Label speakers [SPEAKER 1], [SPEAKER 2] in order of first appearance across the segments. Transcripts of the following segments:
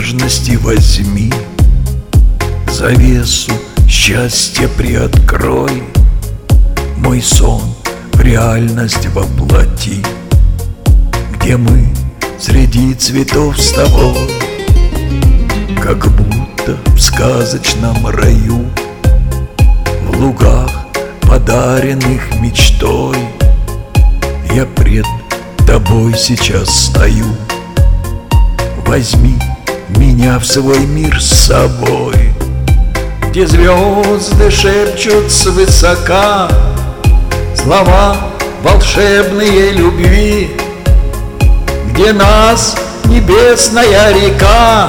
[SPEAKER 1] нежности возьми, завесу счастья приоткрой, мой сон в реальность воплоти, где мы среди цветов с тобой, как будто в сказочном раю, в лугах, подаренных мечтой. Я пред тобой сейчас стою, возьми меня в свой мир с собой, где звезды шепчут свысока слова волшебные любви, где нас небесная река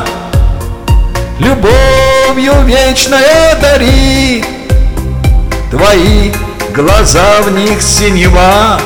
[SPEAKER 1] любовью вечной одарит. Твои глаза, в них синева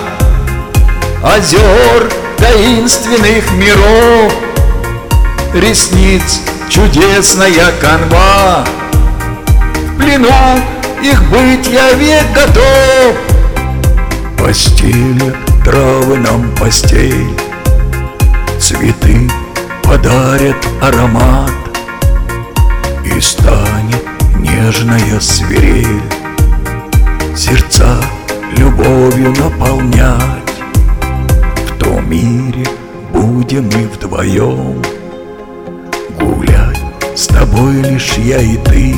[SPEAKER 1] озер таинственных миров, ресниц чудесная канва, в плену их быть я век готов. Постелят травы нам постель, цветы подарят аромат, и станет нежная свирель сердца любовью наполнять. В том мире будем мы вдвоем гулять, с тобой лишь я и ты.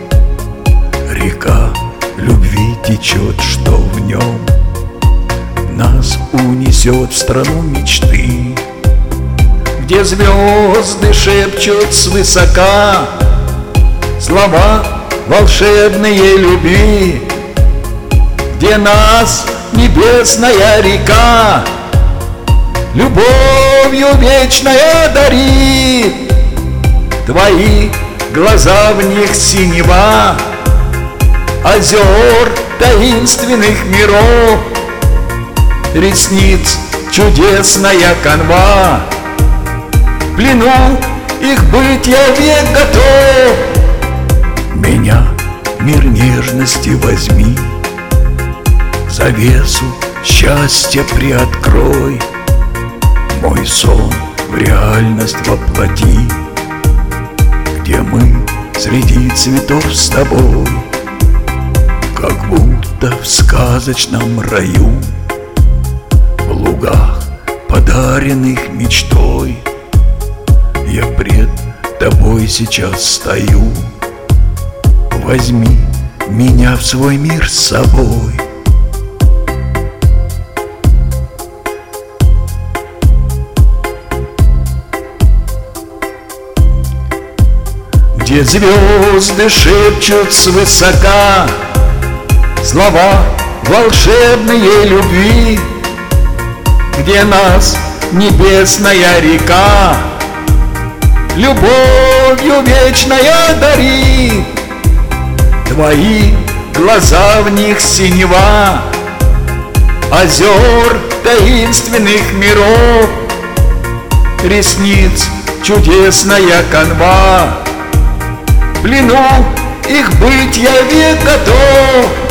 [SPEAKER 1] Река любви течет, что в нем нас унесет в страну мечты, где звезды шепчут свысока слова волшебные любви, где нас небесная река любовью вечной одарит. Твои глаза, в них синева озер таинственных миров, ресниц чудесная канва, в плену их быть я век готов. Меня мир нежности возьми, завесу счастья приоткрой, мой сон в реальность воплоти, где мы среди цветов с тобой, как будто в сказочном раю, в лугах, подаренных мечтой. Я пред тобой сейчас стою, возьми меня в свой мир с собой. Где звезды шепчут свысока слова волшебные любви, где нас небесная река любовью вечной одарит. Твои глаза, в них синева озер таинственных миров, ресниц чудесная канва, в плену их быть я век готов.